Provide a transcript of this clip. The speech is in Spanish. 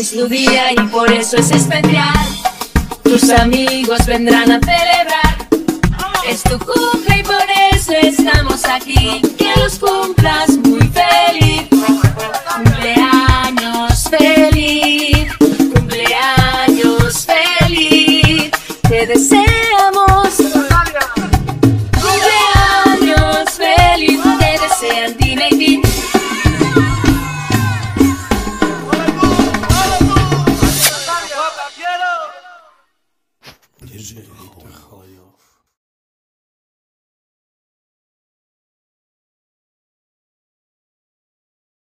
es tu día y por eso es especial. Tus amigos vendrán a celebrar. Es tu cumple y por eso estamos aquí. Que los cumplas muy feliz. Cumpleaños feliz. Cumpleaños feliz. Te deseamos. Cumpleaños feliz. Te desean Dina y Din. Dice